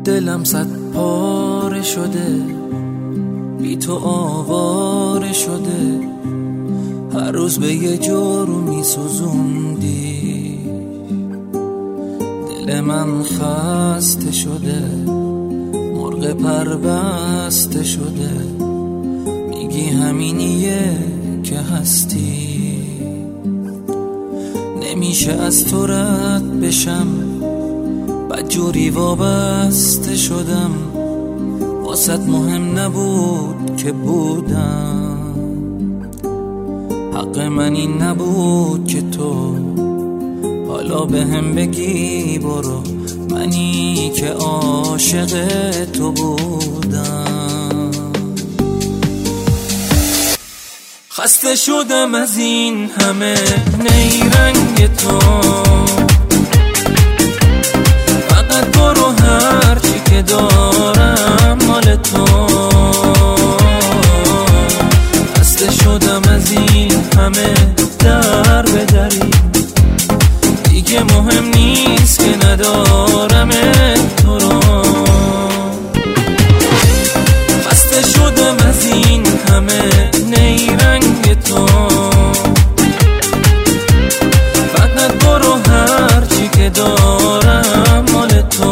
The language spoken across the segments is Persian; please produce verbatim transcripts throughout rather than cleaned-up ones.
دلم صد پاره شده، بی تو آواره شده، هر روز به یه جور می سوزوندی. دل من خسته شده، مرغ پربسته شده، میگی همینیه که هستی. نمیشه از تو رد بشم، بدجوری وابسته شدم، واسط مهم نبود که بودم. حق من این نبود که تو حالا به هم بگی برو، منی که عاشق تو بودم. خسته شدم از این همه نیرنگ تو، فقط برو هرچی که دارم مال تو. خسته شدم از این همه در به دری، دیگه مهم نیست که ندارم تو رو. خسته شدم از این همه نیرنگ تو، فقط برو هرچی که دارم مال تو.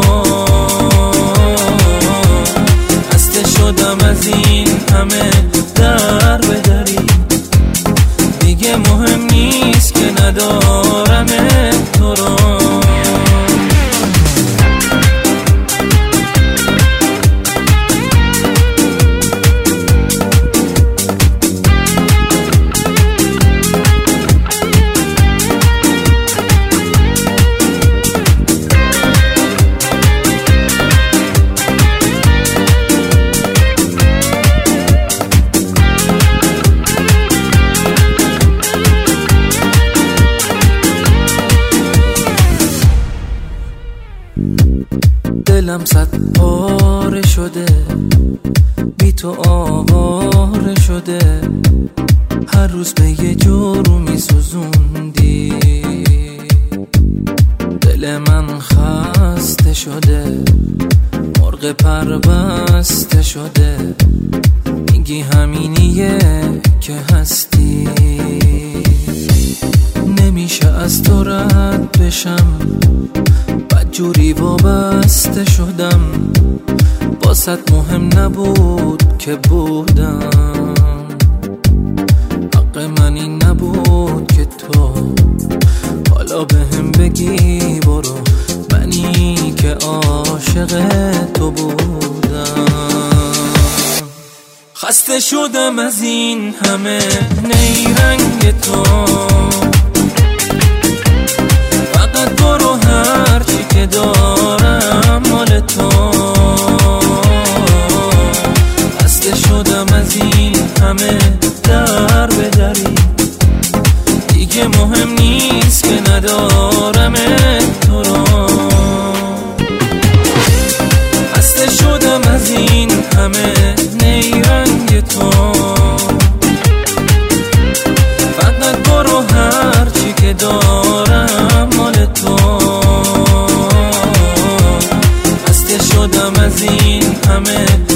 خسته شدم از این همه در به دری، دیگه مهم نیست که ندارم تو رو. دلم صد پاره شده، بی تو آواره شده، هر روز به یه جورو می سوزوندی. دل من خسته شده، مرغ پربسته شده، میگی همینیه که هستی. نمیشه از تو رد بشم، بدجوری وابسته شدم، واسط مهم نبود که بودم. حق من این نبود که تو حالا به هم بگی برو، منی که عاشق تو بودم. خسته شدم از این همه نیرنگ تو، فقط برو هرچی که دارم مال تو. خسته شدم از این همه در به دری، دیگه مهم نیست که ندارم تو رو. خسته شدم از این همه نیرنگ تو، فقط برو هرچی که دارم مال تو. خسته شدم از این همه